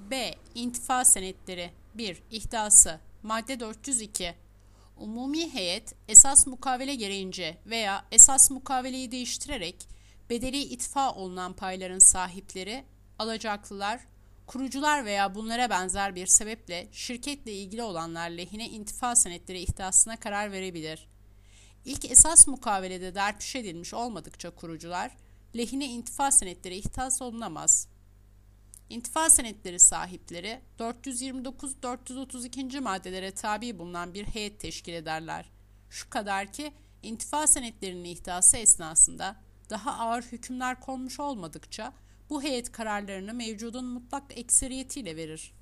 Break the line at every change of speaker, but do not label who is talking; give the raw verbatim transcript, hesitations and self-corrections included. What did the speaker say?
B. İntifa senetleri. bir. İhdası. Madde dört yüz iki. Umumi heyet esas mukavele gereğince veya esas mukaveleyi değiştirerek bedeli itfa olunan payların sahipleri, alacaklılar, kurucular veya bunlara benzer bir sebeple şirketle ilgili olanlar lehine intifa senetleri ihdasına karar verebilir. İlk esas mukavelede derpiş edilmiş olmadıkça kurucular, lehine intifa senetleri ihdas olunamaz. İntifa senetleri sahipleri dört yüz yirmi dokuz dört yüz otuz iki. maddelere tabi bulunan bir heyet teşkil ederler. Şu kadar ki intifa senetlerinin ihdası esnasında daha ağır hükümler konmuş olmadıkça bu heyet kararlarını mevcudun mutlak ekseriyetiyle verir.